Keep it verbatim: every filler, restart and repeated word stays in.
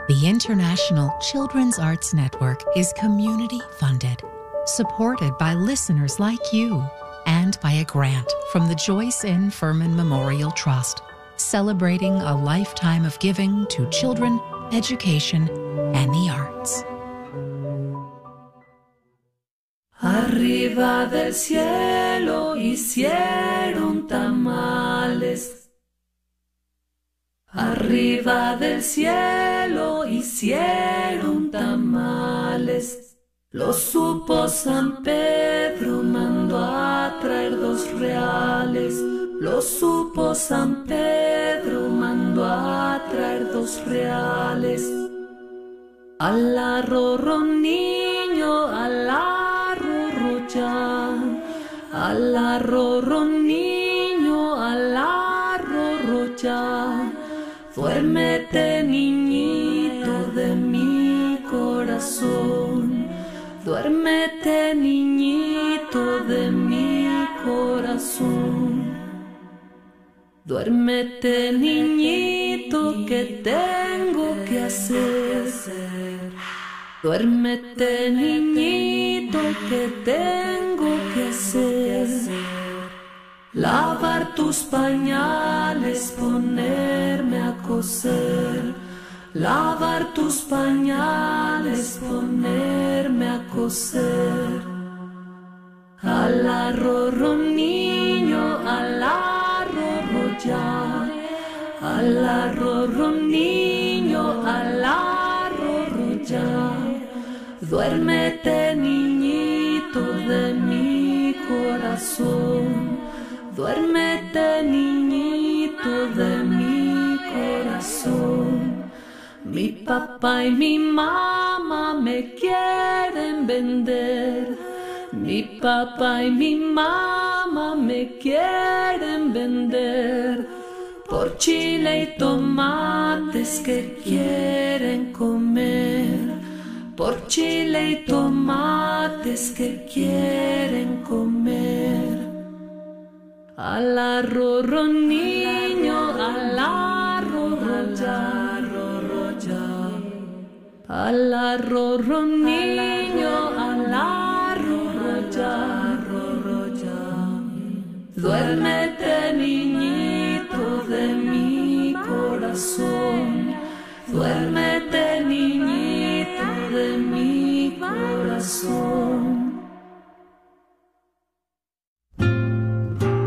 The International Children's Arts Network is community-funded, supported by listeners like you, and by a grant from the Joyce N. Furman Memorial Trust, celebrating a lifetime of giving to children, education, and the arts. Arriba del cielo hicieron tamales. Arriba del cielo hicieron tamales. Lo supo San Pedro, mandó a traer dos reales. Lo supo San Pedro, mandó a traer dos reales. Al arrorro niño, al arrorro ya. Al arrorro niño, al arrorro ya. Duérmete, niñito de mi corazón. Duérmete, niñito de mi corazón. Duérmete, niñito, que tengo que hacer. Duérmete, niñito, que tengo que hacer. Lavar tus pañales, ponerme a coser. Lavar tus pañales, ponerme a coser. Al arrorro niño, al arrorro ya. Al arrorro niño, al arrorro ya. Duérmete, niñito de mi corazón. Duérmete, niñito de mi corazón. Mi papá y mi mamá me quieren vender. Mi papá y mi mamá me quieren vender. Por chile y tomates que quieren comer. Por chile y tomates que quieren comer. Al arrorro niño, al arrorro ya, arrorro ya. Al arrorro niño, al arrorro ya, arrorro ya. Duérmete, niñito de mi corazón. Duérmete, niñito de mi corazón.